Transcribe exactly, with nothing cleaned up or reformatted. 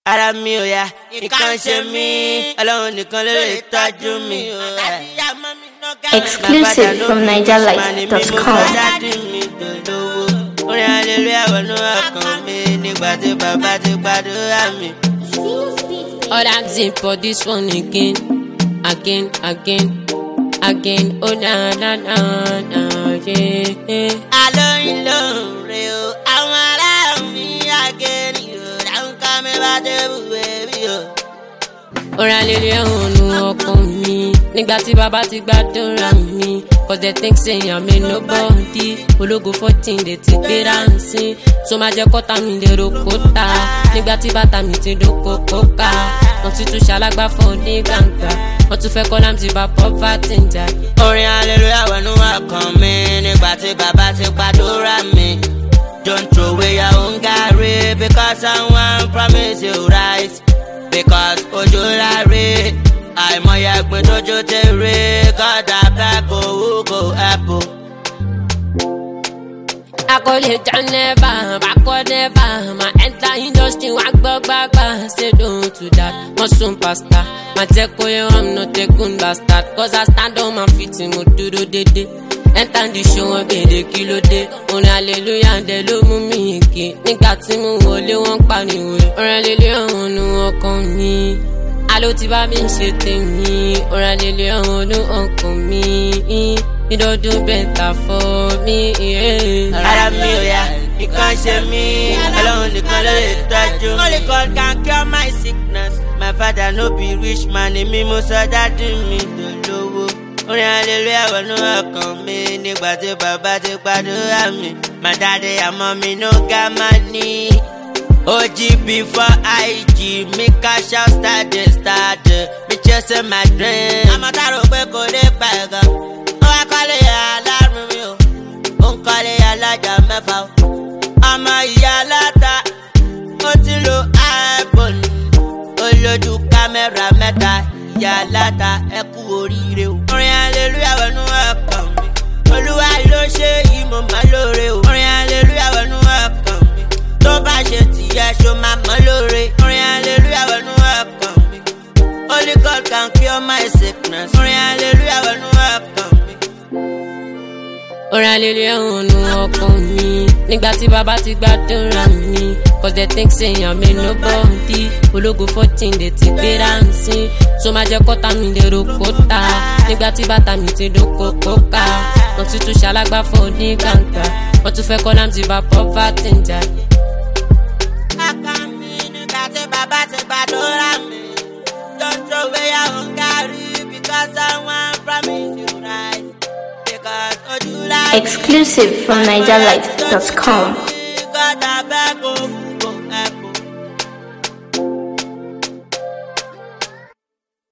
ara mi ò yá nǹkan ṣe mí Ọlọ́run nìkan ló lè tọ́jú mi. Exclusive from niger light dot com. Orin hallelujah wọnú ọkàn mi nígbà tí bàbá ti gbàdúrà mi. All I'm saying for this one again, again, again, again. Oh na na na na yeah. Alóyin lóhùn rè o, àwọn ará mi àgẹ̀rì o, dáhùn ká mi bá dé bùwé bí o. Orin hallelujah wọnú ọkàn mi nígbà tí bàbá ti gbàdúrà mi. Cause they think say I'm a nobody. Ológo fourteen they ti gbé ránṣẹ́. So máa jẹ́ kọ́ta mi lè rokota. Nígbà tí bàtà mi ti dóko kóka. Wọ́n ti tún ṣalágbá fún ní gbàngbà. Wọ́n tún fẹ́ kọ́ láti bá poverty ń jà. Orin hallelujah wọnú ọkàn mi nígbà tí bàbá ti gbàdúrà mi. Don't throw away your own gari because someone promise you right. Because ojú láre. Àìmọye ẹ̀gbin tójú tèrè kọ́dà black owó kò ẹ̀pù. Accolade down never, backward never. My enter industry, walk back, back, back. Say don't to that, my soon pastor. My tech you, I'm not a good bastard. Cause I stand on my feet in my do-do day. Enter the show and be the kilo day. Only hallelujah and the love me again. Nigga tí mo wọlé wọ́n pariwo. Only hallelujah wọnú ọkàn mi. Alo ti bá mi ṣe tèmi. Only hallelujah wọnú ọkàn mi. You don't do better for me, yeah. Ara mi ò yá, nǹkan ṣe mí, Ọlọ́run nìkan ló lè tọ́jú mi. Only God can cure my sickness. My father no be rich man, èmi mo sọ dádì mi dolówó. Orin hallelujah wọnú ọkàn mi nígbà tí bàbá ti gbàdúrà mi. My daddy and mommy no got money. O G before I G, me cash out start dey start. Me chasing my dream. Àmọ́ tá rò pé kò lè pa ẹ̀gàn. Ó kọ́lé aláàrùn mi o, ó ń kọ́lé alájà mẹ́fà o. Ọmọ ìyá aláta, ó ti lo iPhone. Ó lójú kámẹ́rà mẹ́ta, ìyá aláta ẹ kú oríire o. Orin hallelujah wọnú ọkàn mi, Olúwa ló ṣe yìí mo máa lóore o. Orin hallelujah wọnú ọkàn mi, tó bá ṣe tìyẹ ṣo máa mọ́ lóore. Orin hallelujah wọnú ọkàn mi, Only God can cure my sickness. Orin hallelujah wọnú ọkàn mi. Orin hallelujah wọnú ọkàn mi nígbà tí bàbá ti gbàdúrà mi. Cause they think say I'm a nobody. Ológo fourteen they ti gbé ránṣẹ́. So máa jẹ́ kọ́ta mi lè rokota. Nígbà tí bàtà mi ti dóko kóka. Wọ́n ti tún ṣalágbá fún ní gbàngbà. Wọ́n tún fẹ́ kọ́ láti bá poverty ń jà. Ọkàn mi nígbà tí bàbá ti gbàdúrà mi. Don't throw away your own gari because someone promise you right. Exclusive from niger light dot com. God, I beg of